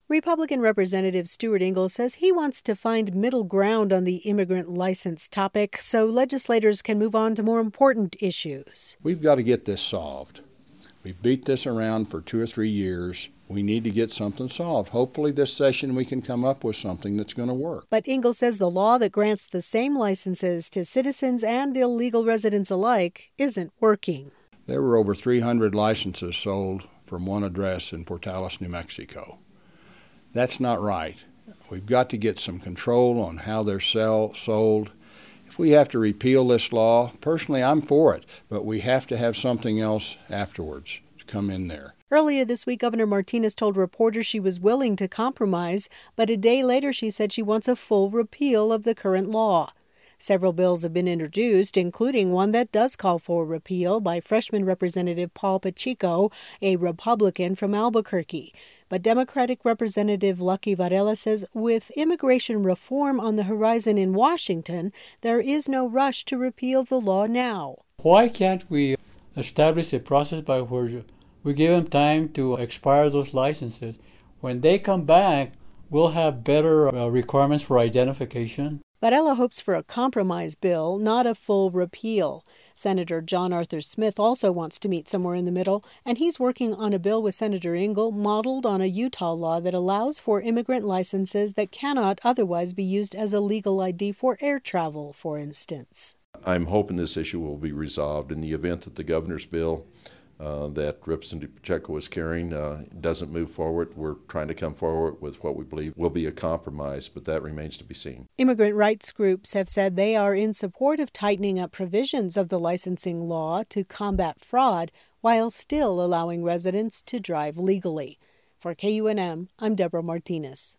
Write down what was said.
Republican Representative Stuart Ingle says he wants to find middle ground on the immigrant license topic so legislators can move on to more important issues. We've got to get this solved. We've beat this around for 2 or 3 years. We need to get something solved. Hopefully this session we can come up with something that's going to work. But Ingle says the law that grants the same licenses to citizens and illegal residents alike isn't working. There were over 300 licenses sold from one address in Portales, New Mexico. That's not right. We've got to get some control on how they're sold. If we have to repeal this law, personally I'm for it, but we have to have something else afterwards to come in there. Earlier this week, Governor Martinez told reporters she was willing to compromise, but a day later she said she wants a full repeal of the current law. Several bills have been introduced, including one that does call for repeal by freshman Representative Paul Pacheco, a Republican from Albuquerque. But Democratic Representative Lucky Varela says with immigration reform on the horizon in Washington, there is no rush to repeal the law now. Why can't we establish a process by which we give them time to expire those licenses? When they come back, we'll have better requirements for identification. Varela hopes for a compromise bill, not a full repeal. Senator John Arthur Smith also wants to meet somewhere in the middle, and he's working on a bill with Senator Ingle modeled on a Utah law that allows for immigrant licenses that cannot otherwise be used as a legal ID for air travel, for instance. I'm hoping this issue will be resolved in the event that the governor's bill that Representative Pacheco is carrying doesn't move forward. We're trying to come forward with what we believe will be a compromise, but that remains to be seen. Immigrant rights groups have said they are in support of tightening up provisions of the licensing law to combat fraud while still allowing residents to drive legally. For KUNM, I'm Deborah Martinez.